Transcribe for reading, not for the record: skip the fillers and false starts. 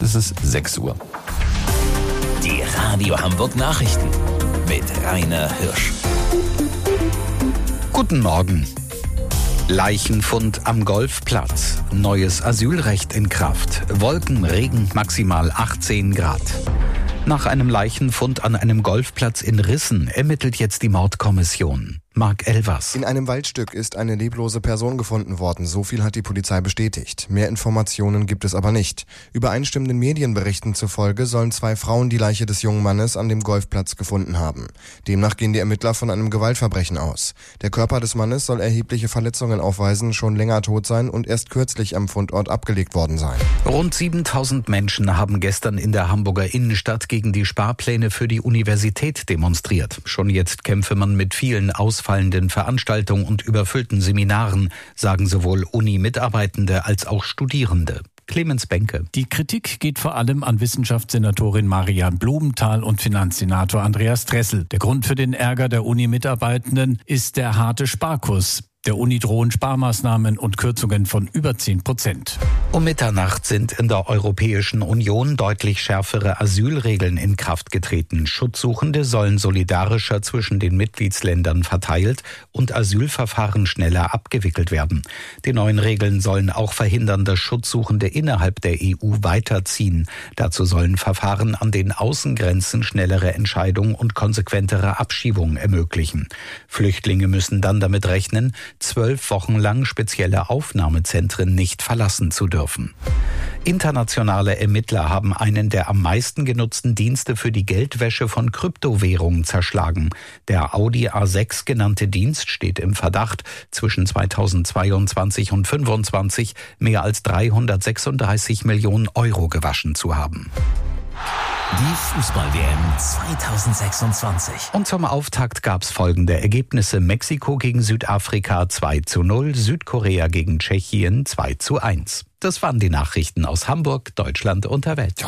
ist es 6 Uhr. Die Radio Hamburg Nachrichten mit Rainer Hirsch. Guten Morgen. Leichenfund am Golfplatz. Neues Asylrecht in Kraft. Wolken, Regen, maximal 18 Grad. Nach einem Leichenfund an einem Golfplatz in Rissen ermittelt jetzt die Mordkommission. Marc Elvers. In einem Waldstück ist eine leblose Person gefunden worden. So viel hat die Polizei bestätigt. Mehr Informationen gibt es aber nicht. Übereinstimmenden Medienberichten zufolge sollen 2 Frauen die Leiche des jungen Mannes an dem Golfplatz gefunden haben. Demnach gehen die Ermittler von einem Gewaltverbrechen aus. Der Körper des Mannes soll erhebliche Verletzungen aufweisen, schon länger tot sein und erst kürzlich am Fundort abgelegt worden sein. Rund 7000 Menschen haben gestern in der Hamburger Innenstadt gegen die Sparpläne für die Universität demonstriert. Schon jetzt kämpfe man mit vielen ausfallenden Veranstaltungen und überfüllten Seminaren, sagen sowohl Uni-Mitarbeitende als auch Studierende. Clemens Benke. Die Kritik geht vor allem an Wissenschaftssenatorin Marianne Blumenthal und Finanzsenator Andreas Dressel. Der Grund für den Ärger der Uni-Mitarbeitenden ist der harte Sparkurs. Der Uni drohen Sparmaßnahmen und Kürzungen von über 10%. Um Mitternacht sind in der Europäischen Union deutlich schärfere Asylregeln in Kraft getreten. Schutzsuchende sollen solidarischer zwischen den Mitgliedsländern verteilt und Asylverfahren schneller abgewickelt werden. Die neuen Regeln sollen auch verhindern, dass Schutzsuchende innerhalb der EU weiterziehen. Dazu sollen Verfahren an den Außengrenzen schnellere Entscheidungen und konsequentere Abschiebungen ermöglichen. Flüchtlinge müssen dann damit rechnen, 12 Wochen lang spezielle Aufnahmezentren nicht verlassen zu dürfen. Internationale Ermittler haben einen der am meisten genutzten Dienste für die Geldwäsche von Kryptowährungen zerschlagen. Der Audi A6 genannte Dienst steht im Verdacht, zwischen 2022 und 2025 mehr als 336 Millionen Euro gewaschen zu haben. Die Fußball-WM 2026. Und zum Auftakt gab es folgende Ergebnisse: Mexiko gegen Südafrika 2:0, Südkorea gegen Tschechien 2:1. Das waren die Nachrichten aus Hamburg, Deutschland und der Welt.